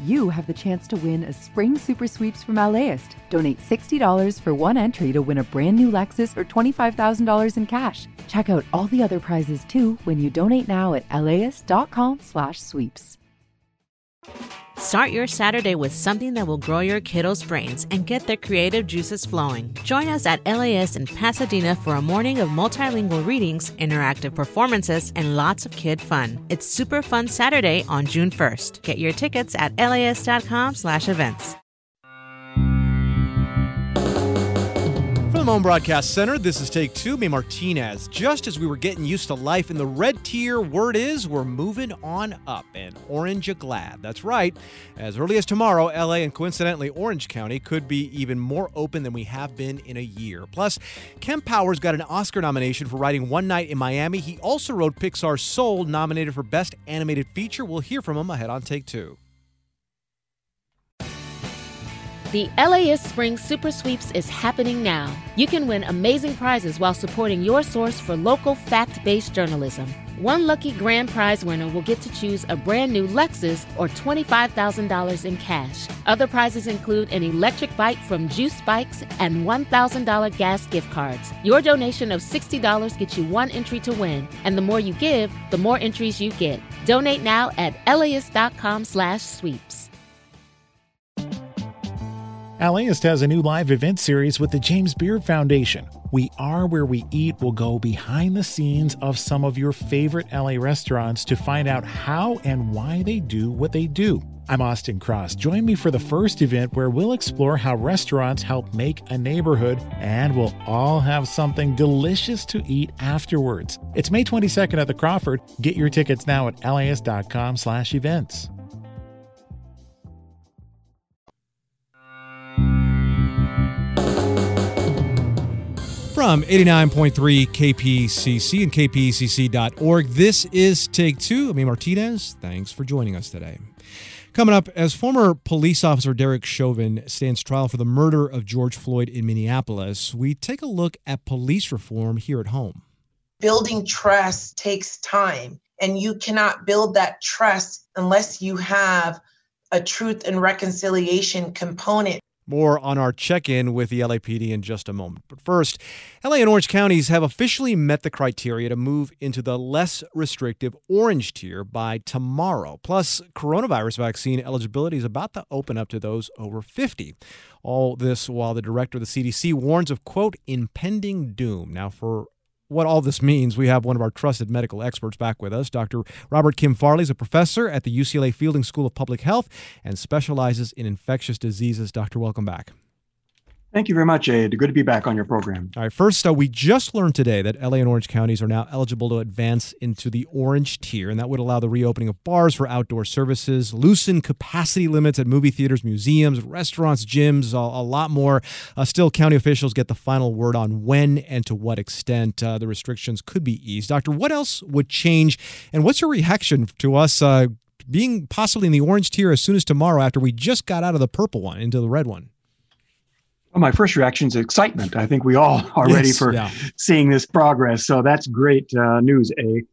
you have the chance to win a spring super sweeps from LAist. Donate $60 for one entry to win a brand new Lexus or $25,000 in cash. Check out all the other prizes too when you donate now at LAist.com/sweeps. Start your Saturday with something that will grow your kiddos' brains and get their creative juices flowing. Join us at LAist in Pasadena for a morning of multilingual readings, interactive performances, and lots of kid fun. It's Super Fun Saturday on June 1st. Get your tickets at LAist.com/events. From the Moan Broadcast Center, this is Take Two. Me, Martinez. Just as we were getting used to life in the red tier, word is we're moving on up, and Orange are glad. That's right. As early as tomorrow, LA and coincidentally Orange County could be even more open than we have been in a year. Plus, Ken Powers got an Oscar nomination for writing One Night in Miami. He also wrote Pixar's Soul, nominated for Best Animated Feature. We'll hear from him ahead on Take Two. The LAist Spring Super Sweeps is happening now. You can win amazing prizes while supporting your source for local fact-based journalism. One lucky grand prize winner will get to choose a brand new Lexus or $25,000 in cash. Other prizes include an electric bike from Juice Bikes and $1,000 gas gift cards. Your donation of $60 gets you one entry to win, and the more you give, the more entries you get. Donate now at LAist.com/sweeps. LAist has a new live event series with the James Beard Foundation. We Are Where We Eat will go behind the scenes of some of your favorite LA restaurants to find out how and why they do what they do. I'm Austin Cross. Join me for the first event where we'll explore how restaurants help make a neighborhood, and we'll all have something delicious to eat afterwards. It's May 22nd at the Crawford. Get your tickets now at LAist.com/events. From 89.3 KPCC and kpcc.org, this is Take Two. I'm Martinez. Thanks for joining us today. Coming up, as former police officer Derek Chauvin stands trial for the murder of George Floyd in Minneapolis, we take a look at police reform here at home. Building trust takes time, and you cannot build that trust unless you have a truth and reconciliation component. More on our check-in with the LAPD in just a moment. But first, LA and Orange counties have officially met the criteria to move into the less restrictive orange tier by tomorrow. Plus, coronavirus vaccine eligibility is about to open up to those over 50. All this while the director of the CDC warns of, quote, impending doom. Now, for what all this means, we have one of our trusted medical experts back with us. Dr. Robert Kim Farley is a professor at the UCLA Fielding School of Public Health and specializes in infectious diseases. Doctor, welcome back. Thank you very much, Ed. Good to be back on your program. All right. First, we just learned today that LA and Orange counties are now eligible to advance into the orange tier, and that would allow the reopening of bars for outdoor services, loosen capacity limits at movie theaters, museums, restaurants, gyms, a lot more. Still, county officials get the final word on when and to what extent the restrictions could be eased. Doctor, what else would change, and what's your reaction to us being possibly in the orange tier as soon as tomorrow after we just got out of the purple one into the red one? Well, my first reaction is excitement. I think we all are ready for seeing this progress. So that's great news, A.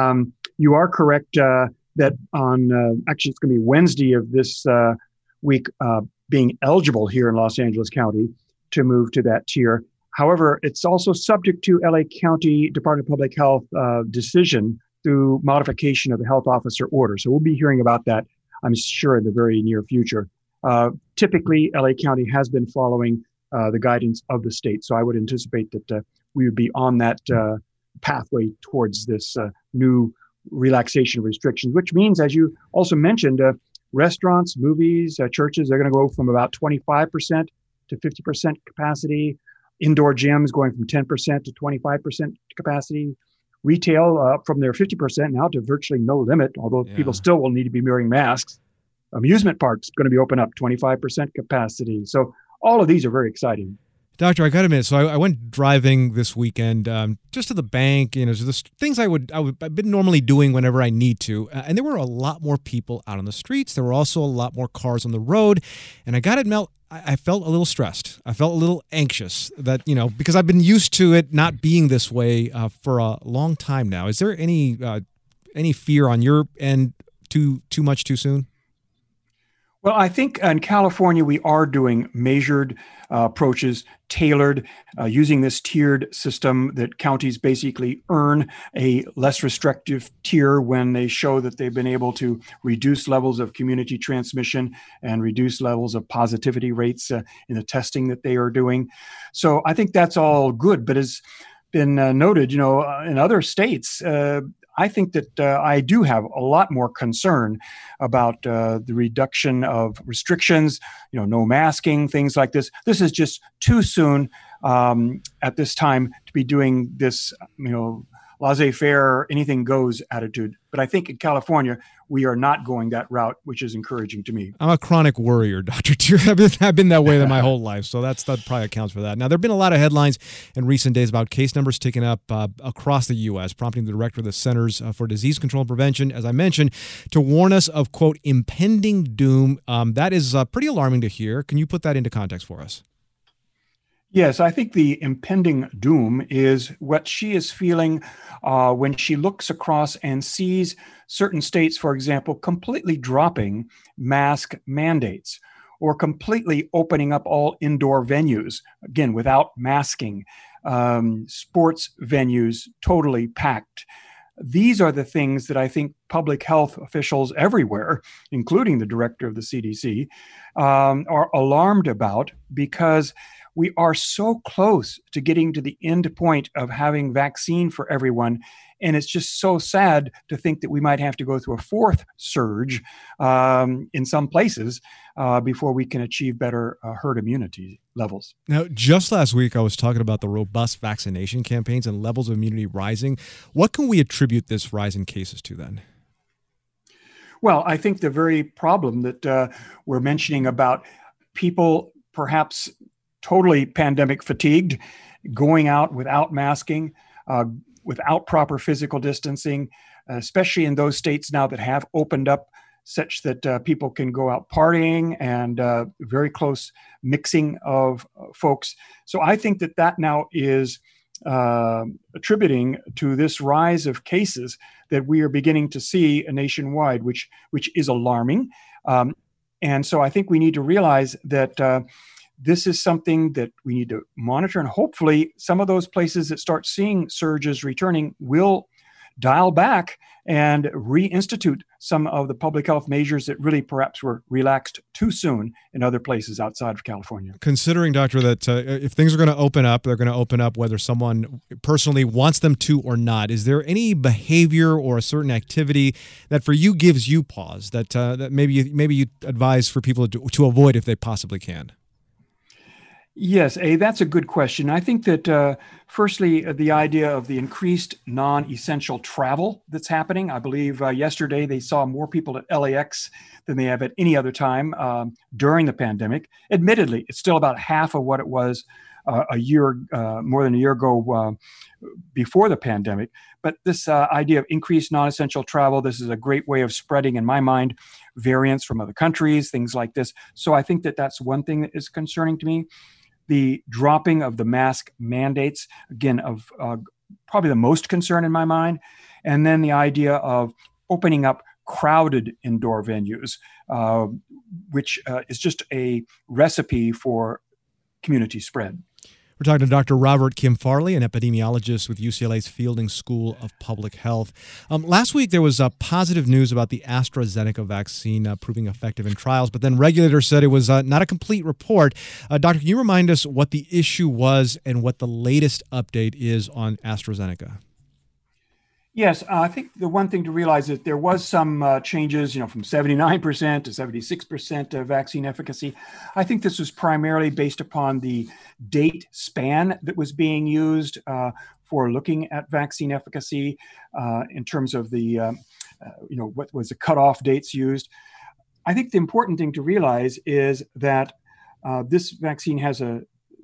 You are correct that on, actually it's going to be Wednesday of this week, being eligible here in Los Angeles County to move to that tier. However, it's also subject to LA County Department of Public Health decision through modification of the health officer order. So we'll be hearing about that, I'm sure, in the very near future. Typically, LA County has been following the guidance of the state. So I would anticipate that we would be on that pathway towards this new relaxation of restrictions, which means, as you also mentioned, restaurants, movies, churches, they're going to go from about 25% to 50% capacity. Indoor gyms going from 10% to 25% capacity. Retail up from their 50% now to virtually no limit, although people still will need to be wearing masks. Amusement parks going to be open up 25% capacity. So all of these are very exciting. Doctor, I got to admit, so I went driving this weekend just to the bank, just things I've been normally doing whenever I need to. And there were a lot more people out on the streets. There were also a lot more cars on the road. And I got to admit, I felt a little stressed. I felt a little anxious that, because I've been used to it not being this way for a long time now. Is there any fear on your end too much too soon? Well, I think in California, we are doing measured approaches, tailored, using this tiered system that counties basically earn a less restrictive tier when they show that they've been able to reduce levels of community transmission and reduce levels of positivity rates in the testing that they are doing. So I think that's all good. But as been noted, in other states, I think that I do have a lot more concern about the reduction of restrictions, no masking, things like this. This is just too soon at this time to be doing this, laissez-faire, anything goes attitude. But I think in California, we are not going that route, which is encouraging to me. I'm a chronic worrier, Dr. Tier. I've been that way my whole life, so that probably accounts for that. Now, there have been a lot of headlines in recent days about case numbers ticking up across the U.S., prompting the director of the Centers for Disease Control and Prevention, as I mentioned, to warn us of, quote, impending doom. That is pretty alarming to hear. Can you put that into context for us? Yes, I think the impending doom is what she is feeling when she looks across and sees certain states, for example, completely dropping mask mandates or completely opening up all indoor venues, again, without masking, sports venues totally packed. These are the things that I think public health officials everywhere, including the director of the CDC, are alarmed about, because we are so close to getting to the end point of having vaccine for everyone. And it's just so sad to think that we might have to go through a fourth surge in some places before we can achieve better herd immunity levels. Now, just last week, I was talking about the robust vaccination campaigns and levels of immunity rising. What can we attribute this rise in cases to then? Well, I think the very problem that we're mentioning about people perhaps totally pandemic fatigued, going out without masking, without proper physical distancing, especially in those states now that have opened up such that people can go out partying and very close mixing of folks. So I think that now is attributing to this rise of cases that we are beginning to see nationwide, which is alarming. And so I think we need to realize that this is something that we need to monitor, and hopefully some of those places that start seeing surges returning will dial back and reinstitute some of the public health measures that really perhaps were relaxed too soon in other places outside of California. Considering, Doctor, that if things are going to open up, they're going to open up whether someone personally wants them to or not. Is there any behavior or a certain activity that for you gives you pause, that maybe you advise for people to avoid if they possibly can? Yes, that's a good question. I think that, firstly, the idea of the increased non-essential travel that's happening. I believe yesterday they saw more people at LAX than they have at any other time during the pandemic. Admittedly, it's still about half of what it was more than a year ago before the pandemic. But this idea of increased non-essential travel, this is a great way of spreading, in my mind, variants from other countries, things like this. So I think that that's one thing that is concerning to me. The dropping of the mask mandates, again, of probably the most concern in my mind. And then the idea of opening up crowded indoor venues, which is just a recipe for community spread. We're talking to Dr. Robert Kim Farley, an epidemiologist with UCLA's Fielding School of Public Health. Last week, there was positive news about the AstraZeneca vaccine proving effective in trials, but then regulators said it was not a complete report. Doctor, can you remind us what the issue was and what the latest update is on AstraZeneca? Yes, I think the one thing to realize is there was some changes, from 79% to 76% vaccine efficacy. I think this was primarily based upon the date span that was being used for looking at vaccine efficacy in terms of the, what was the cutoff dates used. I think the important thing to realize is that this vaccine has a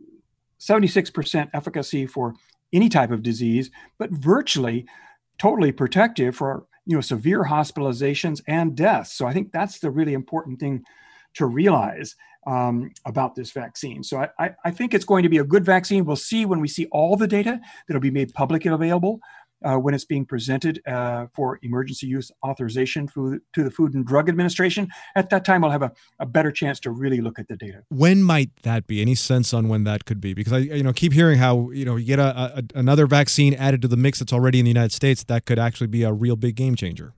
76% efficacy for any type of disease, but virtually totally protective for severe hospitalizations and deaths. So I think that's the really important thing to realize about this vaccine. So I think it's going to be a good vaccine. We'll see when we see all the data that'll be made public and available. when it's being presented for emergency use authorization to the Food and Drug Administration. At that time, we'll have a better chance to really look at the data. When might that be? Any sense on when that could be? Because I keep hearing how you get another vaccine added to the mix that's already in the United States, that could actually be a real big game changer.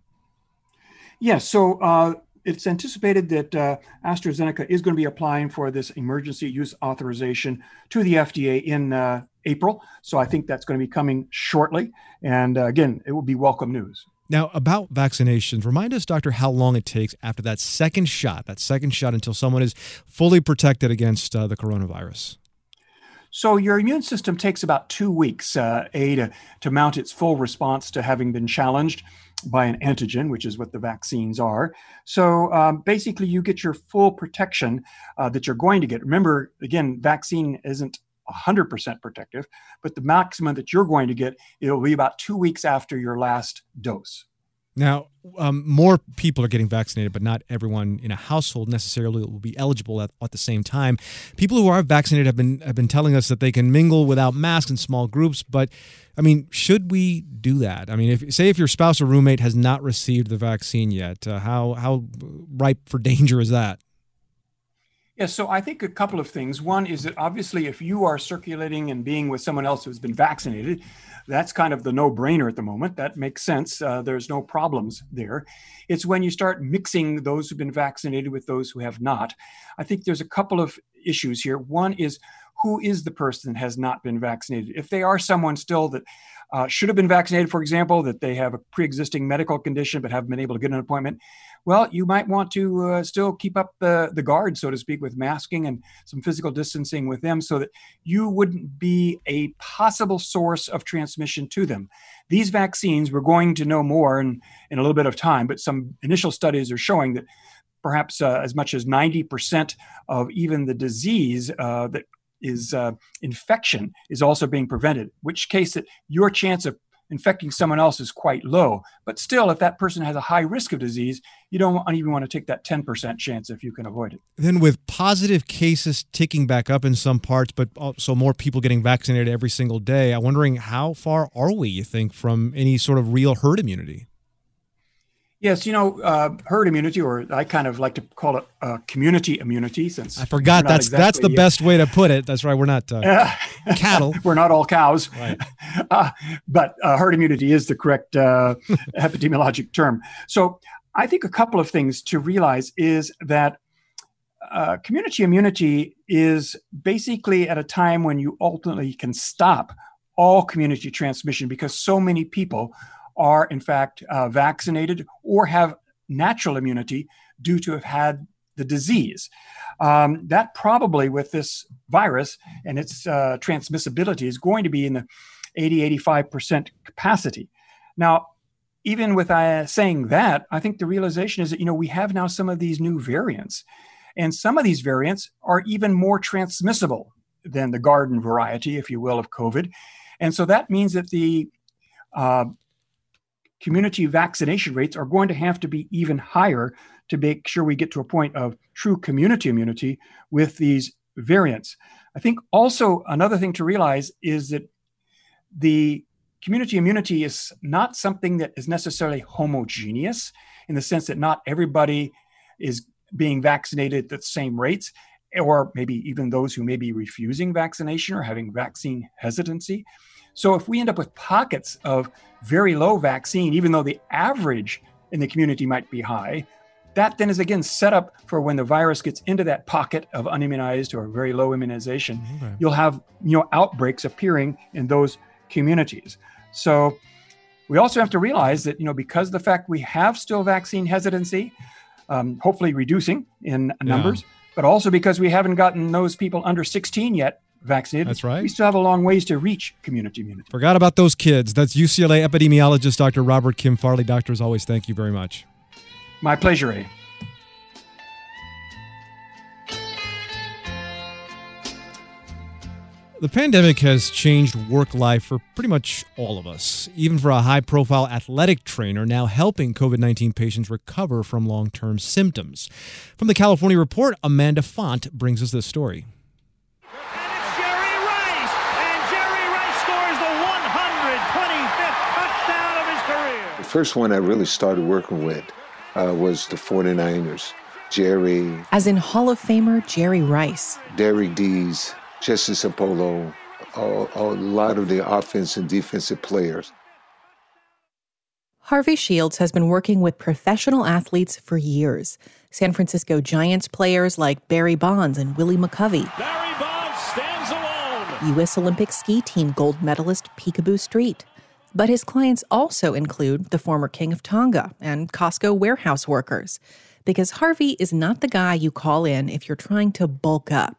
Yes. So it's anticipated that AstraZeneca is going to be applying for this emergency use authorization to the FDA in April. So I think that's going to be coming shortly. And again, it will be welcome news. Now, about vaccinations, remind us, Doctor, how long it takes after that second shot until someone is fully protected against the coronavirus. So your immune system takes about 2 weeks, to mount its full response to having been challenged by an antigen, which is what the vaccines are. So basically, you get your full protection that you're going to get. Remember, again, vaccine isn't 100% protective, but the maximum that you're going to get, it'll be about 2 weeks after your last dose. Now, more people are getting vaccinated, but not everyone in a household necessarily will be eligible at the same time. People who are vaccinated have been telling us that they can mingle without masks in small groups. But, I mean, should we do that? I mean, if your spouse or roommate has not received the vaccine yet, how ripe for danger is that? Yes, so I think a couple of things. One is that obviously if you are circulating and being with someone else who's been vaccinated, that's kind of the no-brainer at the moment. That makes sense. There's no problems there. It's when you start mixing those who've been vaccinated with those who have not. I think there's a couple of issues here. One is, who is the person that has not been vaccinated? If they are someone still that should have been vaccinated, for example, that they have a pre-existing medical condition but haven't been able to get an appointment, well, you might want to still keep up the guard, so to speak, with masking and some physical distancing with them so that you wouldn't be a possible source of transmission to them. These vaccines, we're going to know more in a little bit of time, but some initial studies are showing that perhaps as much as 90% of even the disease that is infection is also being prevented, which case that your chance of infecting someone else is quite low. But still, if that person has a high risk of disease, you don't even want to take that 10% chance if you can avoid it. Then with positive cases ticking back up in some parts, but also more people getting vaccinated every single day, I'm wondering how far are we, you think, from any sort of real herd immunity? Yes, herd immunity, or I kind of like to call it community immunity, since I forgot that's the best way to put it. That's right. We're not cattle. We're not all cows. Right. But herd immunity is the correct epidemiologic term. So I think a couple of things to realize is that community immunity is basically at a time when you ultimately can stop all community transmission because so many people are in fact vaccinated or have natural immunity due to have had the disease. That probably with this virus and its transmissibility is going to be in the 80-85% capacity. Now, even with saying that, I think the realization is that, we have now some of these new variants, and some of these variants are even more transmissible than the garden variety, if you will, of COVID. And so that means that the community vaccination rates are going to have to be even higher to make sure we get to a point of true community immunity with these variants. I think also another thing to realize is that the community immunity is not something that is necessarily homogeneous in the sense that not everybody is being vaccinated at the same rates, or maybe even those who may be refusing vaccination or having vaccine hesitancy. So if we end up with pockets of very low vaccine, even though the average in the community might be high, that then is again set up for when the virus gets into that pocket of unimmunized or very low immunization, You'll have outbreaks appearing in those communities. So we also have to realize that because of the fact we have still vaccine hesitancy, hopefully reducing in numbers, but also because we haven't gotten those people under 16 yet vaccinated. That's right. We still have a long ways to reach community immunity. Forgot about those kids. That's UCLA epidemiologist Dr. Robert Kim Farley. Doctor, as always, thank you very much. My pleasure, A. The pandemic has changed work life for pretty much all of us, even for a high-profile athletic trainer now helping COVID-19 patients recover from long-term symptoms. From the California Report, Amanda Font brings us this story. first one I really started working with was the 49ers. Jerry. As in Hall of Famer Jerry Rice. Derek Dees, Chester Sapolo, a lot of the offensive and defensive players. Harvey Shields has been working with professional athletes for years. San Francisco Giants players like Barry Bonds and Willie McCovey. Barry Bonds stands alone. U.S. Olympic ski team gold medalist Peekaboo Street. But his clients also include the former King of Tonga and Costco warehouse workers. Because Harvey is not the guy you call in if you're trying to bulk up.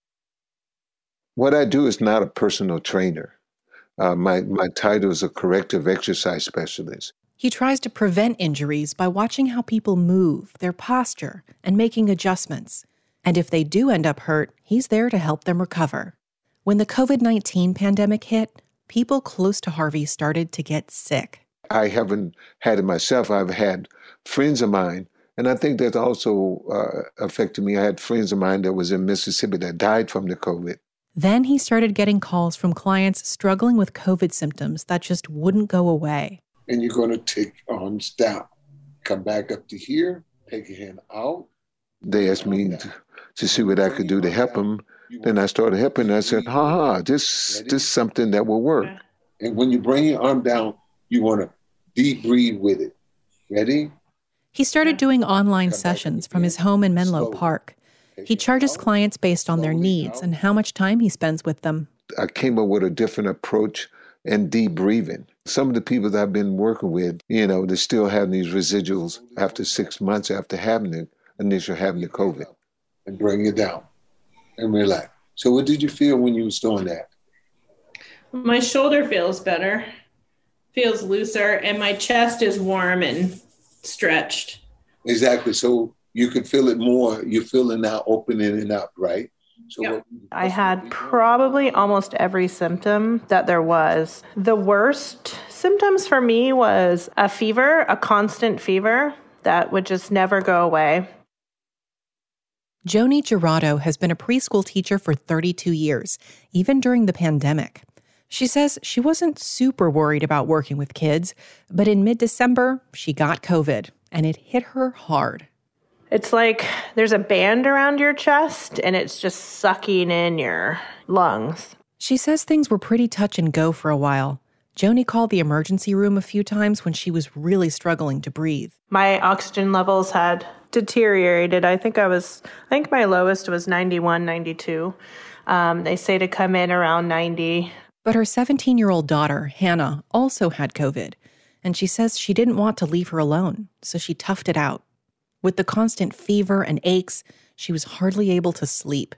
What I do is not a personal trainer. My title is a corrective exercise specialist. He tries to prevent injuries by watching how people move, their posture, and making adjustments. And if they do end up hurt, he's there to help them recover. When the COVID-19 pandemic hit, people close to Harvey started to get sick. I haven't had it myself. I've had friends of mine, and I think that also affected me. I had friends of mine that was in Mississippi that died from the COVID. Then he started getting calls from clients struggling with COVID symptoms that just wouldn't go away. And you're going to take arms down, come back up to here, take your hand out. They asked me to see what I could do to help them. Then I started helping. I said, this is something that will work. And when you bring your arm down, you want to deep breathe with it. Ready? He started doing online sessions from his home in Menlo Park. He charges clients based on their needs and how much time he spends with them. I came up with a different approach and deep breathing. Some of the people that I've been working with, they still have these residuals after 6 months after having the COVID. And bring it down and relax. So what did you feel when you was doing that? My shoulder feels better, feels looser, and my chest is warm and stretched. Exactly. So you can feel it more. You feel it now opening it up, right? So yep. I had probably almost every symptom that there was. The worst symptoms for me was a fever, a constant fever that would just never go away. Joni Gerardo has been a preschool teacher for 32 years, even during the pandemic. She says she wasn't super worried about working with kids, but in mid-December, she got COVID, and it hit her hard. It's like there's a band around your chest, and it's just sucking in your lungs. She says things were pretty touch and go for a while. Joni called the emergency room a few times when she was really struggling to breathe. My oxygen levels had deteriorated. I think my lowest was 91, 92. They say to come in around 90. But her 17-year-old daughter, Hannah, also had COVID, and she says she didn't want to leave her alone, so she toughed it out. With the constant fever and aches, she was hardly able to sleep.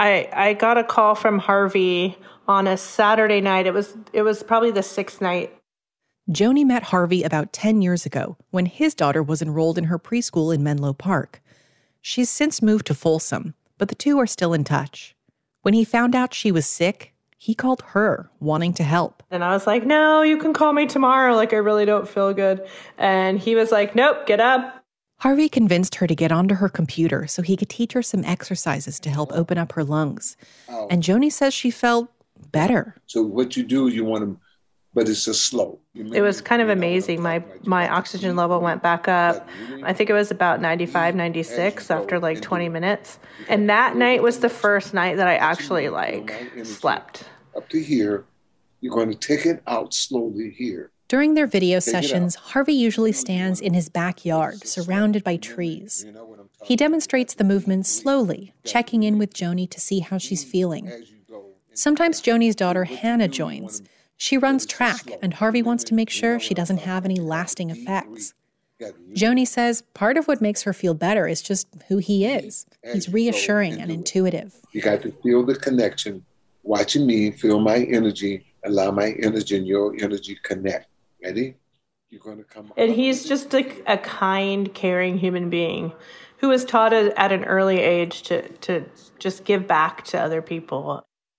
I got a call from Harvey on a Saturday night. It was probably the 6th night. Joni met Harvey about 10 years ago when his daughter was enrolled in her preschool in Menlo Park. She's since moved to Folsom, but the two are still in touch. When he found out she was sick, he called her, wanting to help. And I was like, no, you can call me tomorrow. I really don't feel good. And he was like, nope, get up. Harvey convinced her to get onto her computer so he could teach her some exercises to help open up her lungs. And Joni says she felt better. So what you do, you want to, but it's just slow. It was kind of amazing. My oxygen level went back up. I think it was about 95, 96 after 20 minutes. And that night was the first night that I actually slept. Up to here, you're going to take it out slowly here. During their video sessions, Harvey usually stands in his backyard, surrounded by trees. He demonstrates the movements slowly, checking in with Joni to see how she's feeling. Sometimes Joni's daughter, Hannah, joins. She runs track, and Harvey wants to make sure she doesn't have any lasting effects. Joni says part of what makes her feel better is just who he is. He's reassuring and intuitive. You got to feel the connection. Watching me, feel my energy, allow my energy and your energy connect. Ready? You're going to come. And he's just a kind, caring human being who was taught at an early age to just give back to other people.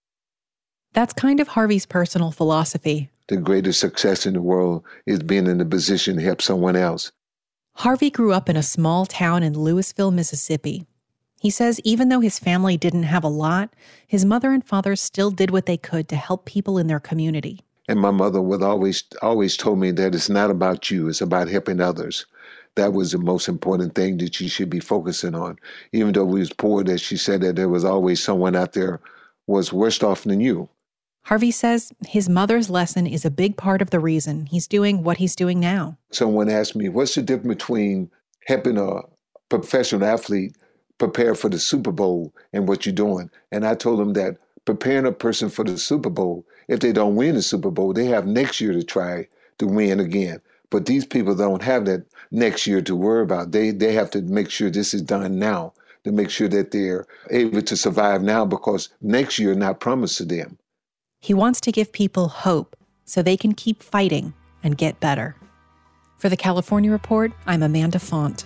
That's kind of Harvey's personal philosophy. The greatest success in the world is being in a position to help someone else. Harvey grew up in a small town in Louisville, Mississippi. He says even though his family didn't have a lot, his mother and father still did what they could to help people in their community. And my mother would always told me that it's not about you, it's about helping others. That was the most important thing that you should be focusing on. Even though we was poor, that she said that there was always someone out there was worse off than you. Harvey says his mother's lesson is a big part of the reason he's doing what he's doing now. Someone asked me, what's the difference between helping a professional athlete prepare for the Super Bowl and what you're doing? And I told them that preparing a person for the Super Bowl, if they don't win the Super Bowl, they have next year to try to win again. But these people don't have that next year to worry about. They have to make sure this is done now, to make sure that they're able to survive now, because next year is not promised to them. He wants to give people hope so they can keep fighting and get better. For the California Report, I'm Amanda Font.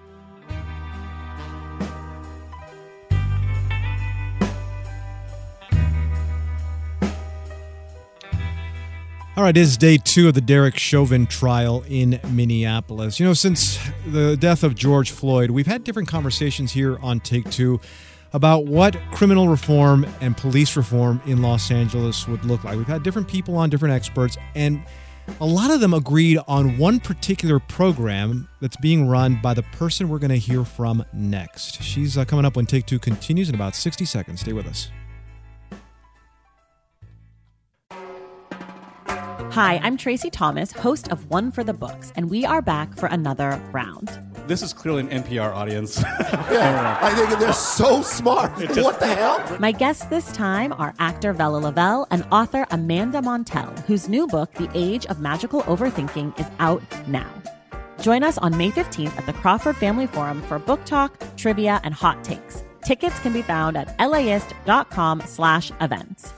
All right, it is day 2 of the Derek Chauvin trial in Minneapolis. You know, since the death of George Floyd, we've had different conversations here on Take Two about what criminal reform and police reform in Los Angeles would look like. We've had different people on, different experts, and a lot of them agreed on one particular program that's being run by the person we're going to hear from next. She's coming up when Take Two continues in about 60 seconds. Stay with us. Hi, I'm Tracy Thomas, host of One for the Books, and we are back for another round. This is clearly an NPR audience. Yeah, I think they're so smart. What the hell? My guests this time are actor Vella Lavelle and author Amanda Montell, whose new book, The Age of Magical Overthinking, is out now. Join us on May 15th at the Crawford Family Forum for book talk, trivia, and hot takes. Tickets can be found at laist.com/events.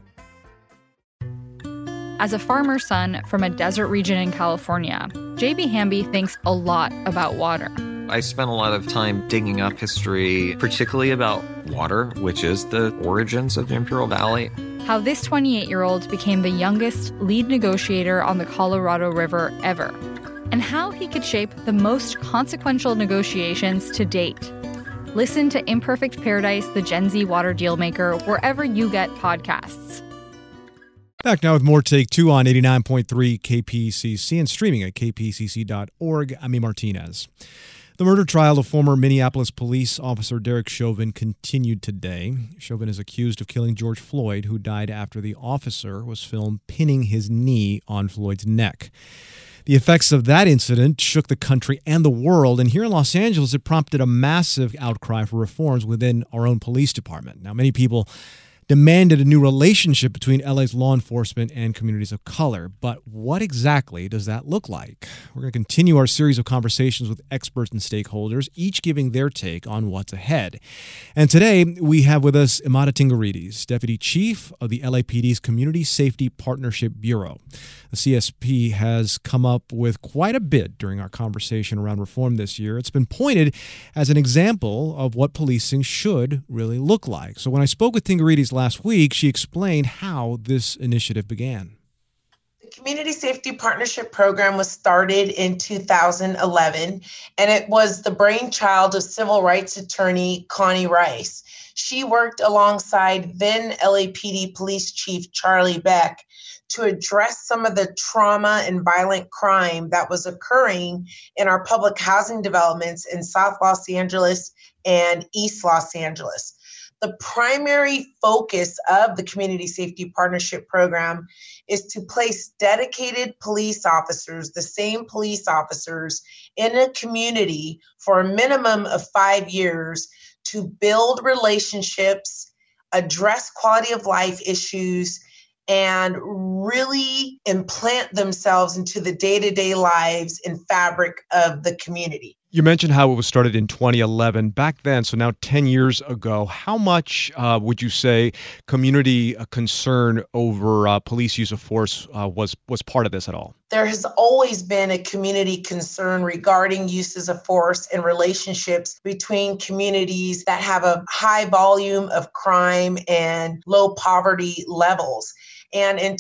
As a farmer's son from a desert region in California, J.B. Hamby thinks a lot about water. I spent a lot of time digging up history, particularly about water, which is the origins of the Imperial Valley. How this 28-year-old became the youngest lead negotiator on the Colorado River ever. And how he could shape the most consequential negotiations to date. Listen to Imperfect Paradise, the Gen Z Water Dealmaker, wherever you get podcasts. Back now with more Take Two on 89.3 KPCC and streaming at kpcc.org. I'm E. Martinez. The murder trial of former Minneapolis police officer Derek Chauvin continued today. Chauvin is accused of killing George Floyd, who died after the officer was filmed pinning his knee on Floyd's neck. The effects of that incident shook the country and the world, and here in Los Angeles, it prompted a massive outcry for reforms within our own police department. Now, many people demanded a new relationship between LA's law enforcement and communities of color. But what exactly does that look like? We're going to continue our series of conversations with experts and stakeholders, each giving their take on what's ahead. And today, we have with us Imada Tingarides, Deputy Chief of the LAPD's Community Safety Partnership Bureau. The CSP has come up with quite a bit during our conversation around reform this year. It's been pointed as an example of what policing should really look like. So when I spoke with Tingarides last week, she explained how this initiative began. The Community Safety Partnership Program was started in 2011, and it was the brainchild of civil rights attorney Connie Rice. She worked alongside then LAPD Police Chief Charlie Beck to address some of the trauma and violent crime that was occurring in our public housing developments in South Los Angeles and East Los Angeles. The primary focus of the Community Safety Partnership Program is to place dedicated police officers, the same police officers, in a community for a minimum of 5 years to build relationships, address quality of life issues, and really implant themselves into the day-to-day lives and fabric of the community. You mentioned how it was started in 2011. Back then, so now 10 years ago, how much would you say community concern over police use of force was part of this at all? There has always been a community concern regarding uses of force and relationships between communities that have a high volume of crime and low poverty levels. And in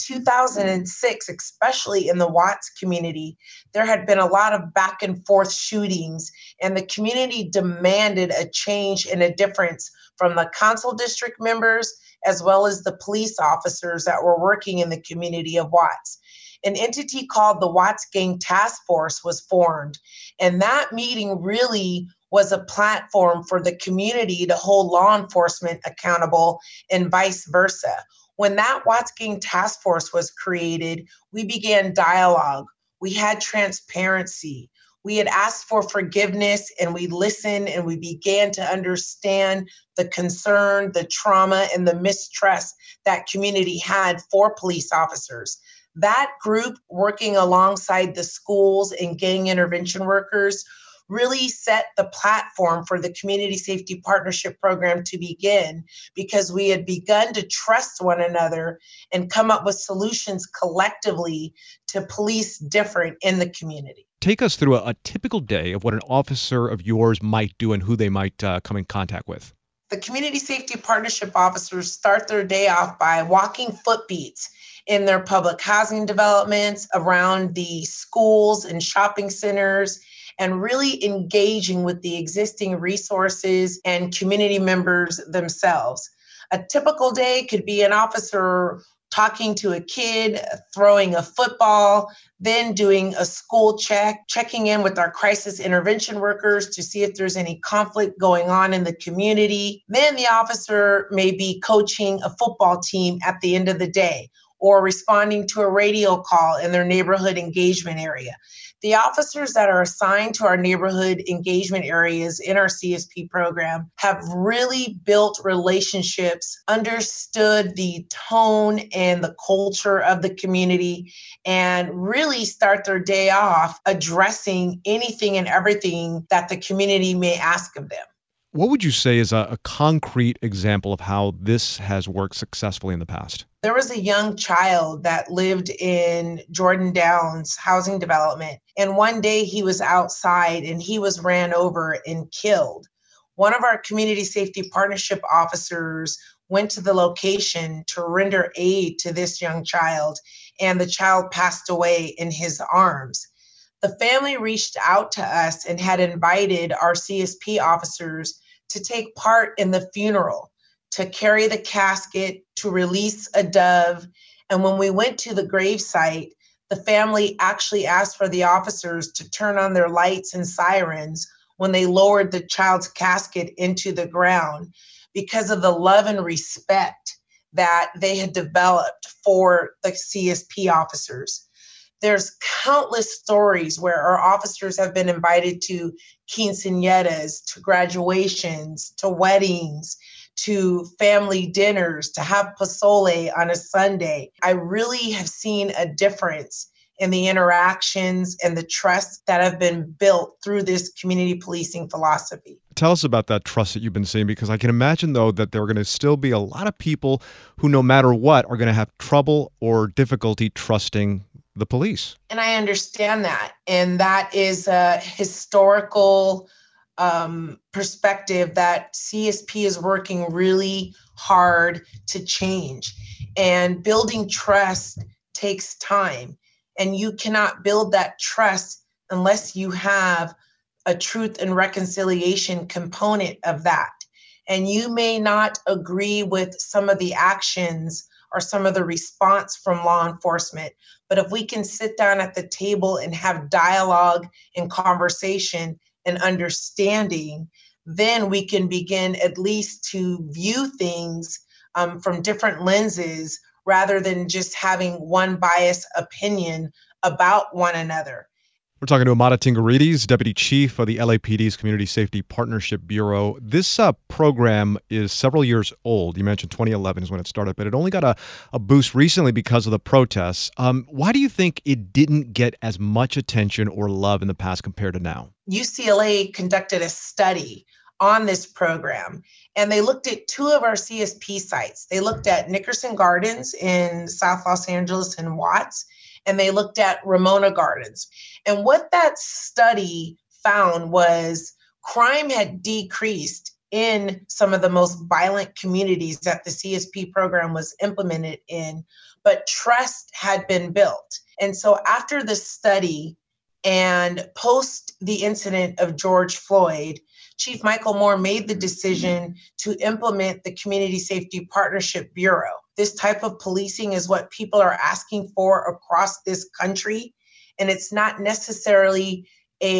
2006, especially in the Watts community, there had been a lot of back and forth shootings, and the community demanded a change and a difference from the council district members as well as the police officers that were working in the community of Watts. An entity called the Watts Gang Task Force was formed, and that meeting really was a platform for the community to hold law enforcement accountable and vice versa. When that Watts Gang Task Force was created, we began dialogue. We had transparency. We had asked for forgiveness, and we listened, and we began to understand the concern, the trauma, and the mistrust that community had for police officers. That group, working alongside the schools and gang intervention workers, really set the platform for the Community Safety Partnership Program to begin, because we had begun to trust one another and come up with solutions collectively to police different in the community. Take us through a typical day of what an officer of yours might do and who they might come in contact with. The Community Safety Partnership officers start their day off by walking footbeats in their public housing developments, around the schools and shopping centers, and really engaging with the existing resources and community members themselves. A typical day could be an officer talking to a kid, throwing a football, then doing a school check, checking in with our crisis intervention workers to see if there's any conflict going on in the community. Then the officer may be coaching a football team at the end of the day, or responding to a radio call in their neighborhood engagement area. The officers that are assigned to our neighborhood engagement areas in our CSP program have really built relationships, understood the tone and the culture of the community, and really start their day off addressing anything and everything that the community may ask of them. What would you say is a concrete example of how this has worked successfully in the past? There was a young child that lived in Jordan Downs housing development, and one day he was outside and he was ran over and killed. One of our Community Safety Partnership officers went to the location to render aid to this young child, and the child passed away in his arms. The family reached out to us and had invited our CSP officers to take part in the funeral, to carry the casket, to release a dove. And when we went to the gravesite, the family actually asked for the officers to turn on their lights and sirens when they lowered the child's casket into the ground, because of the love and respect that they had developed for the CSP officers. There's countless stories where our officers have been invited to quinceañeras, to graduations, to weddings, to family dinners, to have pozole on a Sunday. I really have seen a difference in the interactions and the trust that have been built through this community policing philosophy. Tell us about that trust that you've been seeing, because I can imagine, though, that there are going to still be a lot of people who, no matter what, are going to have trouble or difficulty trusting the police. And I understand that. And that is a historical perspective that CSP is working really hard to change. And building trust takes time. And you cannot build that trust unless you have a truth and reconciliation component of that. And you may not agree with some of the actions or some of the response from law enforcement, but if we can sit down at the table and have dialogue and conversation and understanding, then we can begin at least to view things from different lenses rather than just having one biased opinion about one another. We're talking to Amada Tingarides, Deputy Chief of the LAPD's Community Safety Partnership Bureau. This program is several years old. You mentioned 2011 is when it started, but it only got a boost recently because of the protests. Why do you think it didn't get as much attention or love in the past compared to now? UCLA conducted a study on this program, and they looked at two of our CSP sites. They looked at Nickerson Gardens in South Los Angeles and Watts, and they looked at Ramona Gardens. And what that study found was crime had decreased in some of the most violent communities that the CSP program was implemented in, but trust had been built. And so after the study and post the incident of George Floyd, Chief Michael Moore made the decision to implement the Community Safety Partnership Bureau. This type of policing is what people are asking for across this country. And it's not necessarily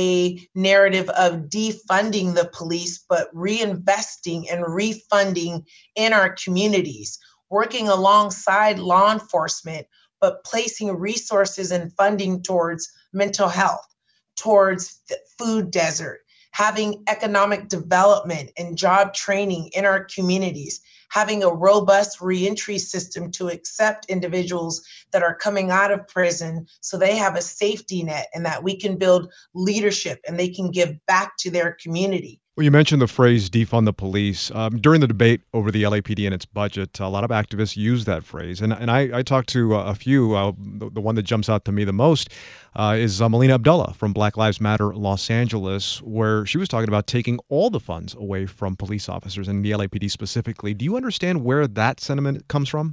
a narrative of defunding the police, but reinvesting and refunding in our communities, working alongside law enforcement, but placing resources and funding towards mental health, towards the food desert, having economic development and job training in our communities, having a robust reentry system to accept individuals that are coming out of prison so they have a safety net and that we can build leadership and they can give back to their community. Well, you mentioned the phrase defund the police. During the debate over the LAPD and its budget, a lot of activists use that phrase. And I talked to a few. The one that jumps out to me the most is Melina Abdullah from Black Lives Matter Los Angeles, where she was talking about taking all the funds away from police officers and the LAPD specifically. Do you understand where that sentiment comes from?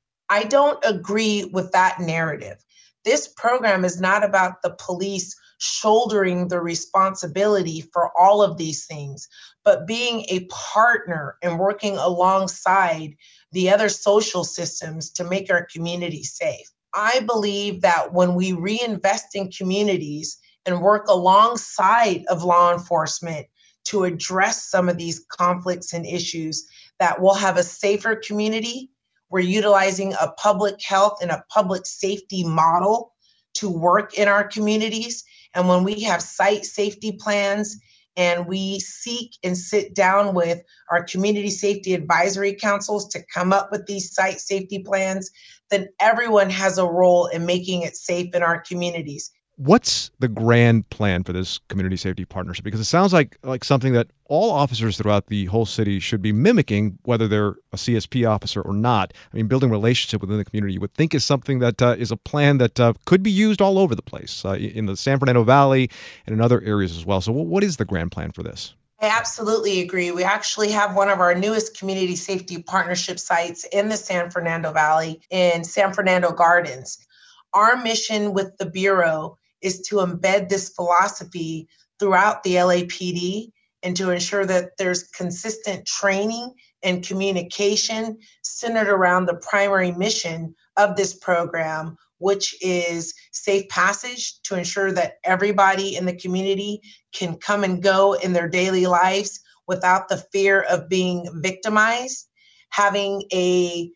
I don't agree with that narrative. This program is not about the police shouldering the responsibility for all of these things, but being a partner and working alongside the other social systems to make our communities safe. I believe that when we reinvest in communities and work alongside of law enforcement to address some of these conflicts and issues, that we'll have a safer community. We're utilizing a public health and a public safety model to work in our communities. And when we have site safety plans and we seek and sit down with our community safety advisory councils to come up with these site safety plans, then everyone has a role in making it safe in our communities. What's the grand plan for this community safety partnership? Because it sounds like something that all officers throughout the whole city should be mimicking, whether they're a CSP officer or not. I mean, building relationship within the community you would think is something that is a plan that could be used all over the place, in the San Fernando Valley and in other areas as well. So what is the grand plan for this? I absolutely agree. We actually have one of our newest community safety partnership sites in the San Fernando Valley in San Fernando Gardens. Our mission with the Bureau is to embed this philosophy throughout the LAPD and to ensure that there's consistent training and communication centered around the primary mission of this program, which is safe passage to ensure that everybody in the community can come and go in their daily lives without the fear of being victimized, having a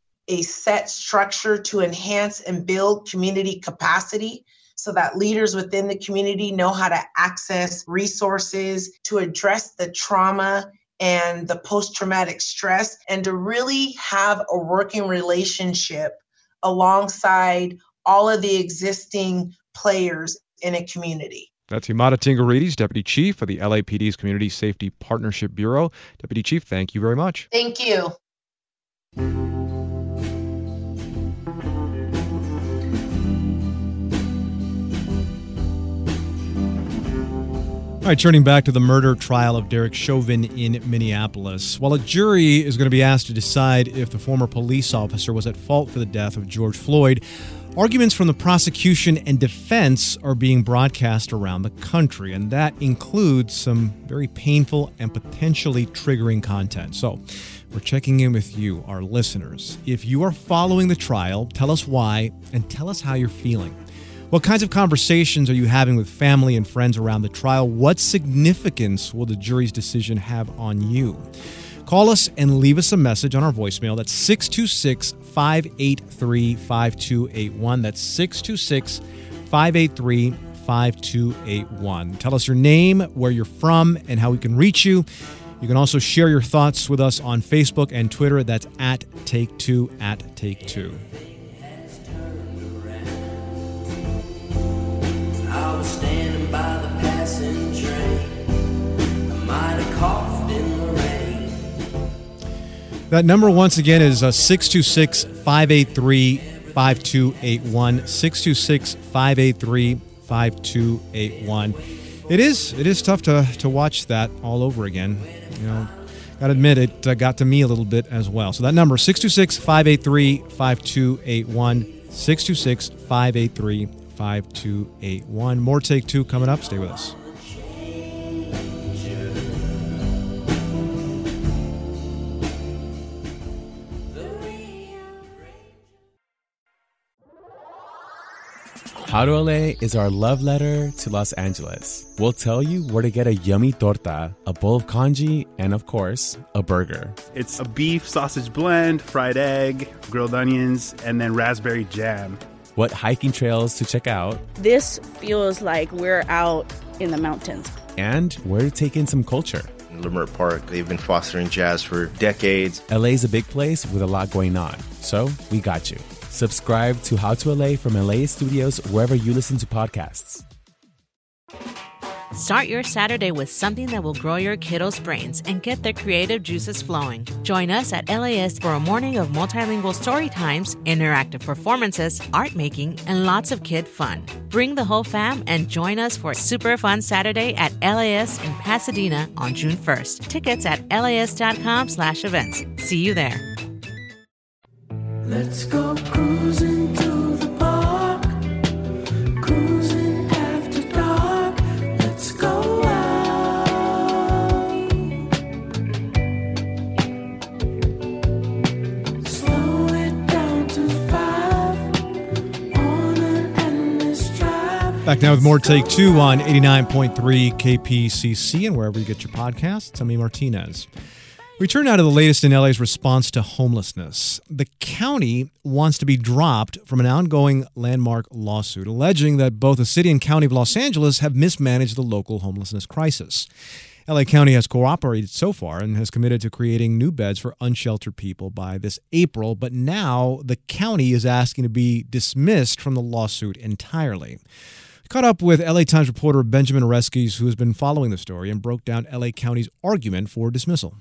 set structure to enhance and build community capacity so that leaders within the community know how to access resources to address the trauma and the post-traumatic stress, and to really have a working relationship alongside all of the existing players in a community. That's Himada Tingarides, Deputy Chief of the LAPD's Community Safety Partnership Bureau. Deputy Chief, thank you very much. Thank you. All right, turning back to the murder trial of Derek Chauvin in Minneapolis. While a jury is going to be asked to decide if the former police officer was at fault for the death of George Floyd, arguments from the prosecution and defense are being broadcast around the country, and that includes some very painful and potentially triggering content. So we're checking in with you, our listeners. If you are following the trial, tell us why and tell us how you're feeling. What kinds of conversations are you having with family and friends around the trial? What significance will the jury's decision have on you? Call us and leave us a message on our voicemail. That's 626-583-5281. That's 626-583-5281. Tell us your name, where you're from, and how we can reach you. You can also share your thoughts with us on Facebook and Twitter. That's @Take2, @Take2. I was standing by the passing train. I might have coughed in the rain. That number once again is 626-583-5281. 626-583-5281. It is tough to watch that all over again. You know, Got to admit, it got to me a little bit as well. So that number, 626-583-5281, 626-583-5281. More Take Two coming up. Stay with us. How to LA is our love letter to Los Angeles. We'll tell you where to get a yummy torta, a bowl of congee, and of course, a burger. It's a beef sausage blend, fried egg, grilled onions, and then raspberry jam. What hiking trails to check out. This feels like we're out in the mountains. And where to take in some culture. Leimert Park, they've been fostering jazz for decades. LA's a big place with a lot going on, so we got you. Subscribe to How to LA from LA Studios wherever you listen to podcasts. Start your Saturday with something that will grow your kiddos' brains and get their creative juices flowing. Join us at LAist for a morning of multilingual story times, interactive performances, art making, and lots of kid fun. Bring the whole fam and join us for a super fun Saturday at LAist in Pasadena on June 1st. Tickets at laist.com/events. See you there. Let's go cruising to the park, cruising after dark. Let's go out, slow it down to 5 on an endless drive. Back now with more Take Two on 89.3 KPCC and wherever you get your podcasts. I'm E. Martinez. We turn now to the latest in LA's response to homelessness. The county wants to be dropped from an ongoing landmark lawsuit alleging that both the city and county of Los Angeles have mismanaged the local homelessness crisis. LA County has cooperated so far and has committed to creating new beds for unsheltered people by this April, but now the county is asking to be dismissed from the lawsuit entirely. Caught up with LA Times reporter Benjamin Oreskes, who has been following the story and broke down LA County's argument for dismissal.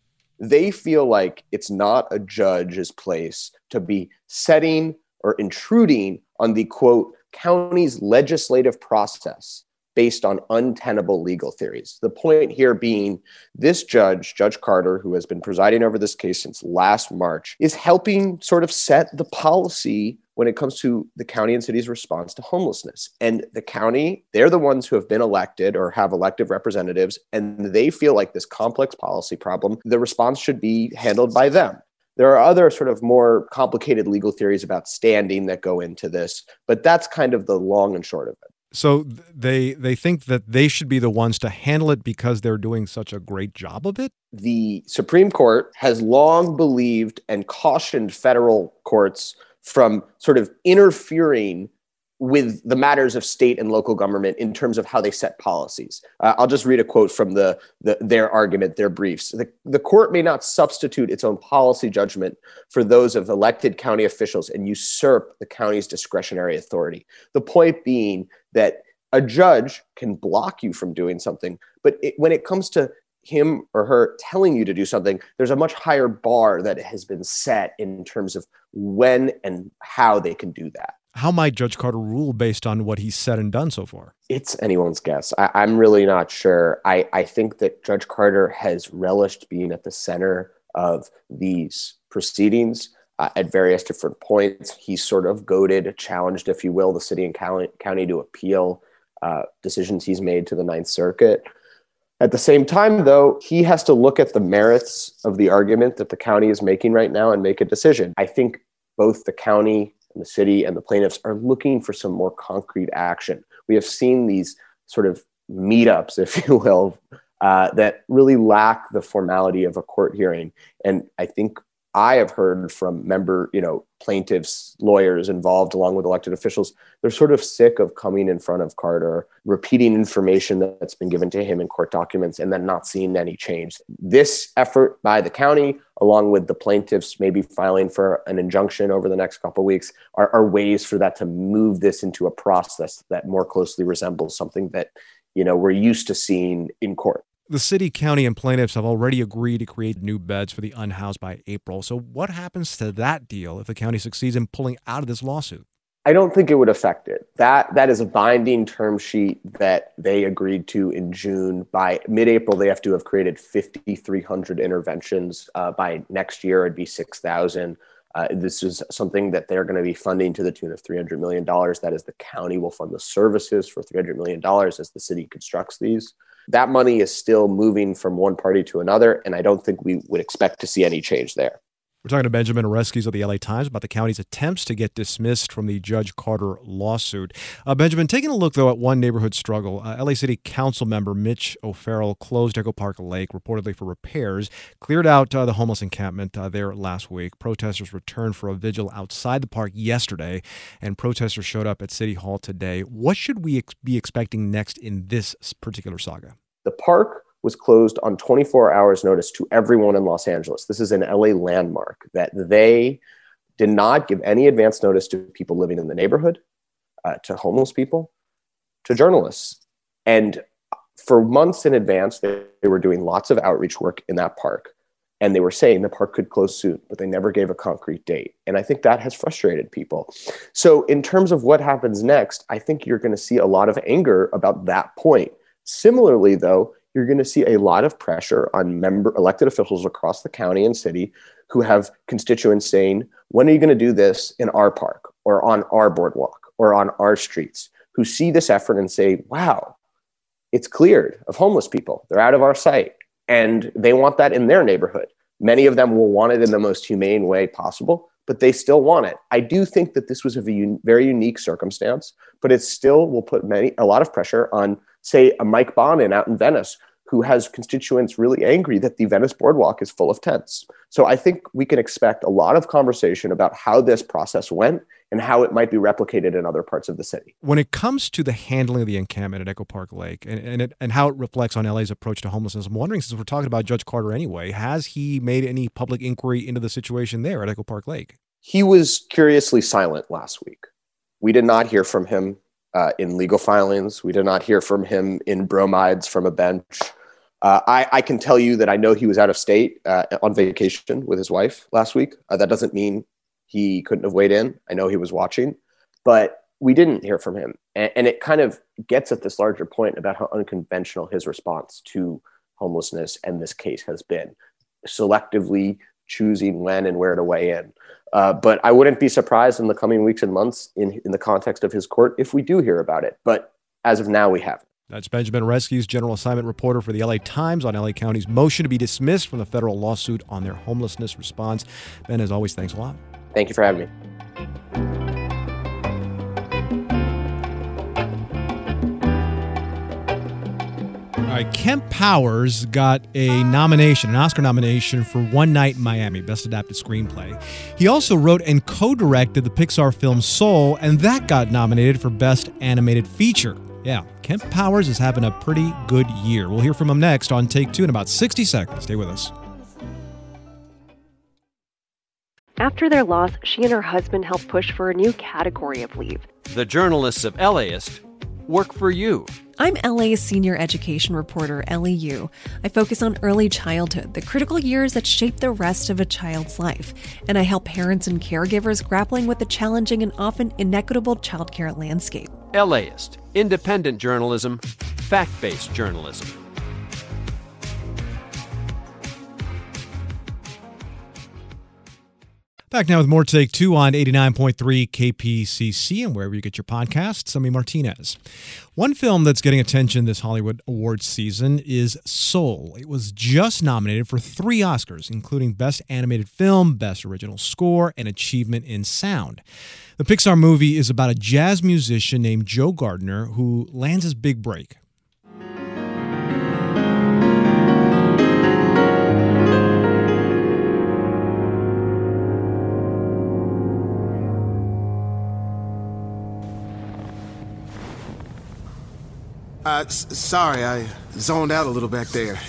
They feel like it's not a judge's place to be setting or intruding on the, quote, county's legislative process based on untenable legal theories. The point here being this judge, Judge Carter, who has been presiding over this case since last March, is helping sort of set the policy when it comes to the county and city's response to homelessness. And the county, they're the ones who have been elected or have elected representatives, and they feel like this complex policy problem, the response should be handled by them. There are other sort of more complicated legal theories about standing that go into this, but that's kind of the long and short of it. So they think that they should be the ones to handle it because they're doing such a great job of it? The Supreme Court has long believed and cautioned federal courts from sort of interfering with the matters of state and local government in terms of how they set policies. I'll just read a quote from their argument, their briefs. The court may not substitute its own policy judgment for those of elected county officials and usurp the county's discretionary authority. The point being that a judge can block you from doing something, but when it comes to him or her telling you to do something, there's a much higher bar that has been set in terms of when and how they can do that. How might Judge Carter rule based on what he's said and done so far? It's anyone's guess. I'm really not sure. I think that Judge Carter has relished being at the center of these proceedings at various different points. He's sort of goaded, challenged, if you will, the city and county to appeal decisions he's made to the Ninth Circuit. At the same time, though, he has to look at the merits of the argument that the county is making right now and make a decision. I think both the county and the city and the plaintiffs are looking for some more concrete action. We have seen these sort of meetups, if you will, that really lack the formality of a court hearing. And I think I have heard from plaintiffs, lawyers involved along with elected officials, they're sort of sick of coming in front of Carter, repeating information that's been given to him in court documents, and then not seeing any change. This effort by the county, along with the plaintiffs maybe filing for an injunction over the next couple of weeks, are ways for that to move this into a process that more closely resembles something that, we're used to seeing in court. The city, county, and plaintiffs have already agreed to create new beds for the unhoused by April. So what happens to that deal if the county succeeds in pulling out of this lawsuit? I don't think it would affect it. That is a binding term sheet that they agreed to in June. By mid-April, they have to have created 5,300 interventions. By next year, it'd be 6,000. This is something that they're going to be funding to the tune of $300 million. That is, the county will fund the services for $300 million as the city constructs these. That money is still moving from one party to another, and I don't think we would expect to see any change there. We're talking to Benjamin Oreskes of the LA Times about the county's attempts to get dismissed from the Judge Carter lawsuit. Benjamin, taking a look, though, at one neighborhood struggle, LA City Council member Mitch O'Farrell closed Echo Park Lake, reportedly for repairs, cleared out the homeless encampment there last week. Protesters returned for a vigil outside the park yesterday, and protesters showed up at City Hall today. What should we be expecting next in this particular saga? The park was closed on 24 hours notice to everyone in Los Angeles. This is an LA landmark that they did not give any advance notice to people living in the neighborhood, to homeless people, to journalists. And for months in advance, they were doing lots of outreach work in that park. And they were saying the park could close soon, but they never gave a concrete date. And I think that has frustrated people. So in terms of what happens next, I think you're going to see a lot of anger about that point. Similarly, though, you're going to see a lot of pressure on elected officials across the county and city who have constituents saying, when are you going to do this in our park or on our boardwalk or on our streets, who see this effort and say, wow, it's cleared of homeless people. They're out of our sight. And they want that in their neighborhood. Many of them will want it in the most humane way possible, but they still want it. I do think that this was a very unique circumstance, but it still will put a lot of pressure on, say, a Mike Bonin out in Venice, who has constituents really angry that the Venice boardwalk is full of tents. So I think we can expect a lot of conversation about how this process went and how it might be replicated in other parts of the city. When it comes to the handling of the encampment at Echo Park Lake and how it reflects on LA's approach to homelessness, I'm wondering, since we're talking about Judge Carter anyway, has he made any public inquiry into the situation there at Echo Park Lake? He was curiously silent last week. We did not hear from him in legal filings. We did not hear from him in bromides from a bench. I can tell you that I know he was out of state on vacation with his wife last week. That doesn't mean he couldn't have weighed in. I know he was watching, but we didn't hear from him. And it kind of gets at this larger point about how unconventional his response to homelessness and this case has been, selectively choosing when and where to weigh in. But I wouldn't be surprised in the coming weeks and months in the context of his court if we do hear about it. But as of now, we haven't. That's Benjamin Oreskes, general assignment reporter for the LA Times on LA County's motion to be dismissed from the federal lawsuit on their homelessness response. Ben, as always, thanks a lot. Thank you for having me. All right, Kemp Powers got an Oscar nomination for One Night in Miami, Best Adapted Screenplay. He also wrote and co-directed the Pixar film Soul, and that got nominated for Best Animated Feature. Yeah, Kemp Powers is having a pretty good year. We'll hear from him next on Take Two in about 60 seconds. Stay with us. After their loss, she and her husband helped push for a new category of leave. The journalists of LAist work for you. I'm LA's senior education reporter, Ellie Yu. I focus on early childhood, the critical years that shape the rest of a child's life. And I help parents and caregivers grappling with the challenging and often inequitable childcare landscape. LAist. Independent journalism. Fact-based journalism. Back now with more Take Two on 89.3 KPCC and wherever you get your podcasts. I'm Martinez. One film that's getting attention this Hollywood Awards season is Soul. It was just nominated for 3 Oscars, including Best Animated Film, Best Original Score, and Achievement in Sound. The Pixar movie is about a jazz musician named Joe Gardner who lands his big break. Sorry, I zoned out a little back there.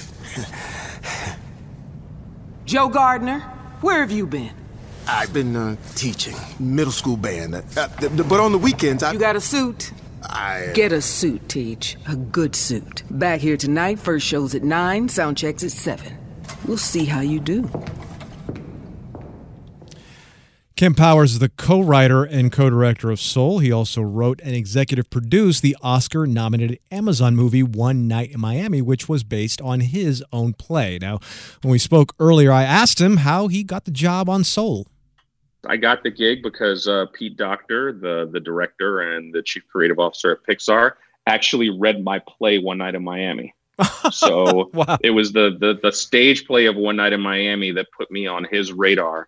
Joe Gardner, where have you been? I've been teaching middle school band, but on the weekends You got a suit? Get a suit, Teach. A good suit. Back here tonight, first show's at 9, sound checks at 7. We'll see how you do. Kemp Powers is the co-writer and co-director of Soul. He also wrote and executive produced the Oscar-nominated Amazon movie One Night in Miami, which was based on his own play. Now, when we spoke earlier, I asked him how he got the job on Soul. I got the gig because Pete Docter, the director and the chief creative officer at Pixar, actually read my play One Night in Miami. So wow. It was the stage play of One Night in Miami that put me on his radar.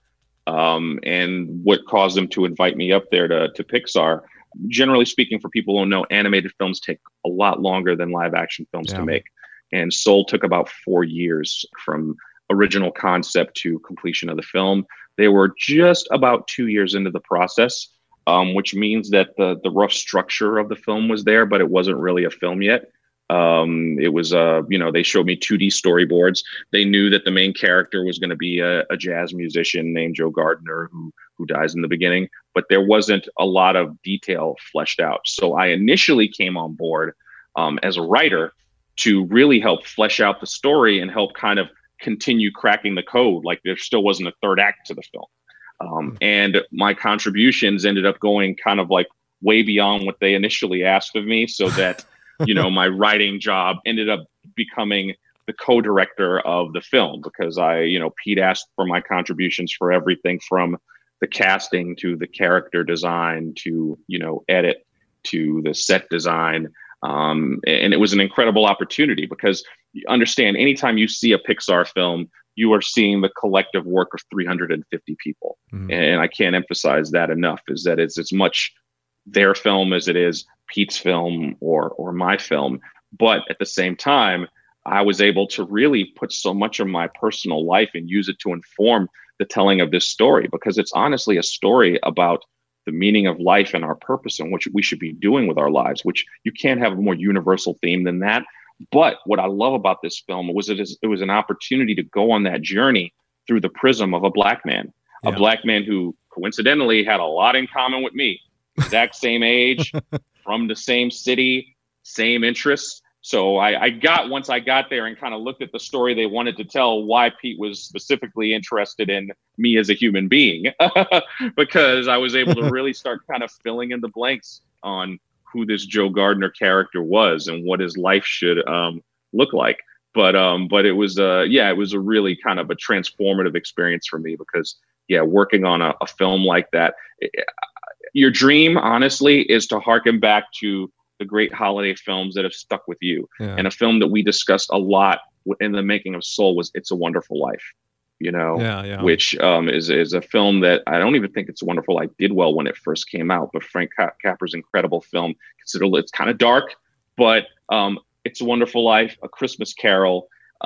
And what caused them to invite me up there to Pixar. Generally speaking, for people who don't know, animated films take a lot longer than live action films to make. And Soul took about 4 years from original concept to completion of the film. They were just about 2 years into the process, which means that the rough structure of the film was there, but it wasn't really a film yet. It was, they showed me 2D storyboards. They knew that the main character was going to be a jazz musician named Joe Gardner who dies in the beginning, but there wasn't a lot of detail fleshed out. So I initially came on board as a writer to really help flesh out the story and help kind of continue cracking the code. Like there still wasn't a third act to the film. And my contributions ended up going kind of like way beyond what they initially asked of me, so that my writing job ended up becoming the co-director of the film, because Pete asked for my contributions for everything from the casting to the character design to, edit to the set design. And it was an incredible opportunity because you understand, anytime you see a Pixar film, you are seeing the collective work of 350 people. Mm-hmm. And I can't emphasize that enough, is that it's as much their film as it is Pete's film or my film. But at the same time, I was able to really put so much of my personal life and use it to inform the telling of this story, because it's honestly a story about the meaning of life and our purpose and what we should be doing with our lives, which you can't have a more universal theme than that. But what I love about this film was it was an opportunity to go on that journey through the prism of a Black man, a Black man who coincidentally had a lot in common with me. Exact same age, from the same city, same interests. So once I got there and kind of looked at the story they wanted to tell, why Pete was specifically interested in me as a human being, because I was able to really start kind of filling in the blanks on who this Joe Gardner character was and what his life should look like. But it was it was a really kind of a transformative experience for me, because working on a film like that. Your dream, honestly, is to harken back to the great holiday films that have stuck with you. Yeah. And a film that we discussed a lot in the making of Soul was It's a Wonderful Life, which is a film that I don't even think It's a Wonderful Life did well when it first came out. But Frank Capra's incredible film. It's kind of dark, but It's a Wonderful Life, A Christmas Carol.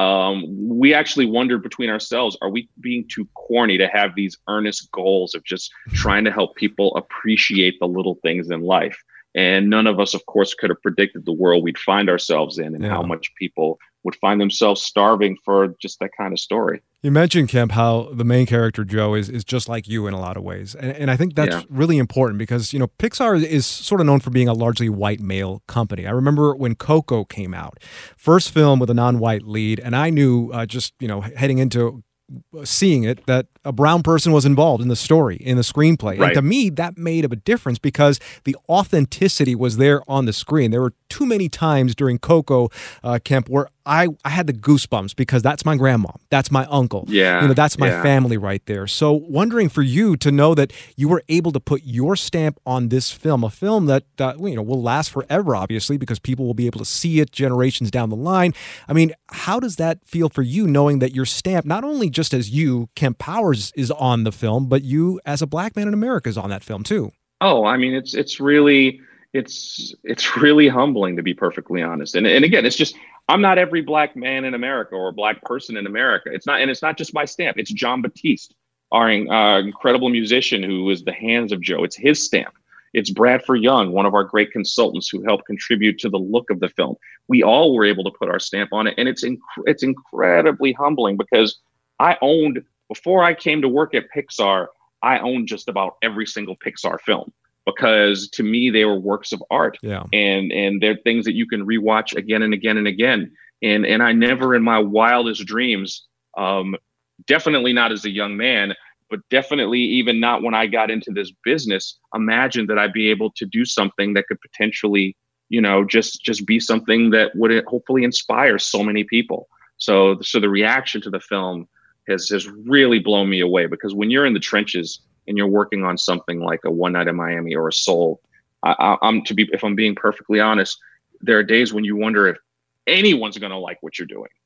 We actually wondered between ourselves, are we being too corny to have these earnest goals of just trying to help people appreciate the little things in life? And none of us, of course, could have predicted the world we'd find ourselves in and how much people would find themselves starving for just that kind of story. You mentioned, Kemp, how the main character, Joe, is just like you in a lot of ways. And I think that's really important because, Pixar is sort of known for being a largely white male company. I remember when Coco came out, first film with a non-white lead, and I knew heading into seeing it that a brown person was involved in the story, in the screenplay. Right. And to me, that made a difference because the authenticity was there on the screen. There were too many times during Coco, Kemp, where I had the goosebumps because that's my grandma, that's my uncle, that's my family right there. So wondering for you to know that you were able to put your stamp on this film, a film that will last forever, obviously, because people will be able to see it generations down the line. I mean, how does that feel for you, knowing that your stamp, not only just as you, Kemp Powers, is on the film, but you as a Black man in America is on that film too? Oh, I mean, it's really humbling, to be perfectly honest. And again, it's just, I'm not every Black man in America or Black person in America. It's not just my stamp. It's Jon Batiste, our incredible musician who is the hands of Joe. It's his stamp. It's Bradford Young, one of our great consultants who helped contribute to the look of the film. We all were able to put our stamp on it. And it's incredibly humbling because before I came to work at Pixar, I owned just about every single Pixar film, because to me, they were works of art. And they're things that you can rewatch again and again and again. And I never in my wildest dreams, definitely not as a young man, but definitely even not when I got into this business, imagined that I'd be able to do something that could potentially, just be something that would hopefully inspire so many people. So the reaction to the film has really blown me away, because when you're in the trenches and you're working on something like a One Night in Miami or a Soul, if I'm being perfectly honest, there are days when you wonder if anyone's going to like what you're doing.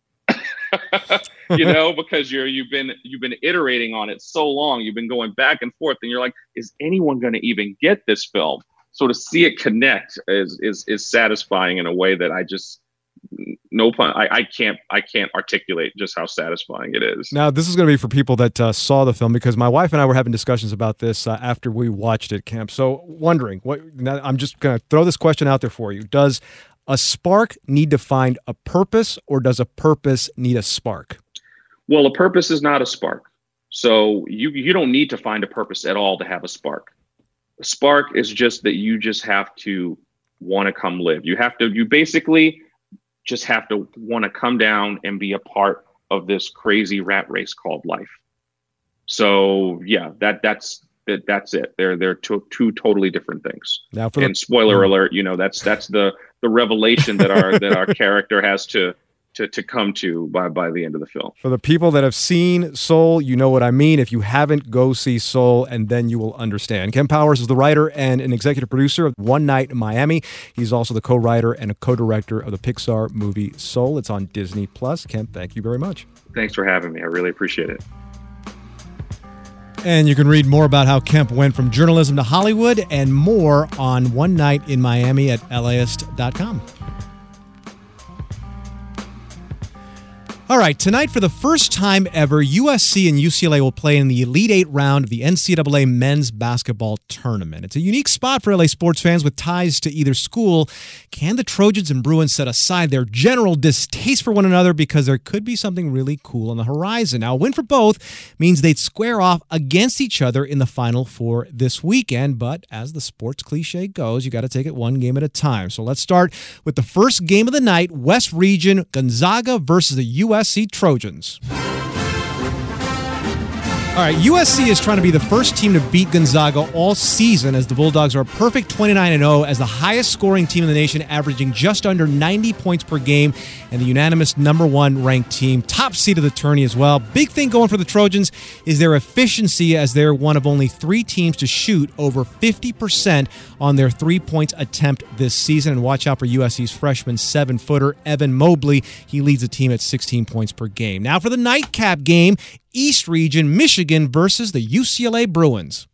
Because you've been iterating on it so long, you've been going back and forth, and you're like, is anyone going to even get this film? So to see it connect is satisfying in a way that I just, no pun, I can't articulate just how satisfying it is. Now, this is going to be for people that saw the film, because my wife and I were having discussions about this after we watched it, Kemp. So wondering, now I'm just going to throw this question out there for you. Does a spark need to find a purpose, or does a purpose need a spark? Well, a purpose is not a spark. So you don't need to find a purpose at all to have a spark. A spark is just that you just have to want to come live. You basically just have to want to come down and be a part of this crazy rat race called life. So yeah, that's it. They're two totally different things. Now, and spoiler alert, that's the revelation that our character has to come to by the end of the film. For the people that have seen Soul, you know what I mean. If you haven't, go see Soul, and then you will understand. Kemp Powers is the writer and an executive producer of One Night in Miami. He's also the co-writer and a co-director of the Pixar movie Soul. It's on Disney+. Kemp, thank you very much. Thanks for having me. I really appreciate it. And you can read more about how Kemp went from journalism to Hollywood and more on One Night in Miami at LAist.com. All right, tonight for the first time ever, USC and UCLA will play in the Elite Eight round of the NCAA men's basketball tournament. It's a unique spot for LA sports fans with ties to either school. Can the Trojans and Bruins set aside their general distaste for one another, because there could be something really cool on the horizon? Now, a win for both means they'd square off against each other in the Final Four this weekend, but as the sports cliche goes, you got to take it one game at a time. So let's start with the first game of the night, West Region, Gonzaga versus the USC Trojans. All right, USC is trying to be the first team to beat Gonzaga all season, as the Bulldogs are a perfect 29-0 as the highest scoring team in the nation, averaging just under 90 points per game, and the unanimous number one ranked team, top seed of the tourney as well. Big thing going for the Trojans is their efficiency, as they're one of only 3 teams to shoot over 50% on their 3-point attempt this season. And watch out for USC's freshman 7-footer Evan Mobley. He leads the team at 16 points per game. Now for the nightcap game, East Region, Michigan versus the UCLA Bruins.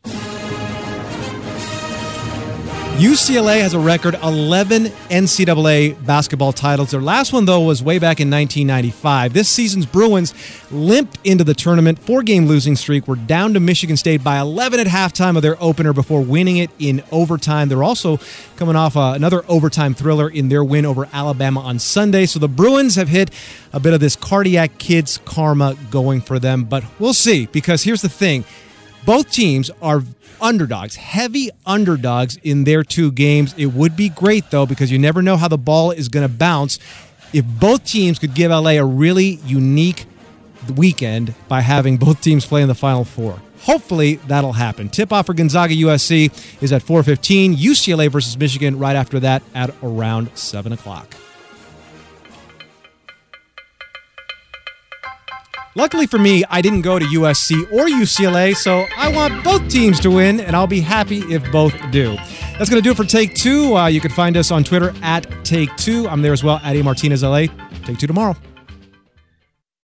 UCLA has a record 11 NCAA basketball titles. Their last one, though, was way back in 1995. This season's Bruins limped into the tournament. 4-game losing streak. Were down to Michigan State by 11 at halftime of their opener before winning it in overtime. They're also coming off another overtime thriller in their win over Alabama on Sunday. So the Bruins have hit a bit of this cardiac kid's karma going for them. But we'll see, because here's the thing. Both teams are underdogs, heavy underdogs in their 2 games. It would be great, though, because you never know how the ball is going to bounce. If both teams could give LA a really unique weekend by having both teams play in the Final Four. Hopefully that'll happen. Tip-off for Gonzaga USC is at 4:15. UCLA versus Michigan right after that at around 7 o'clock. Luckily for me, I didn't go to USC or UCLA, so I want both teams to win, and I'll be happy if both do. That's going to do it for Take 2. You can find us on Twitter at Take 2. I'm there as well, at A Martinez LA. Take 2 tomorrow.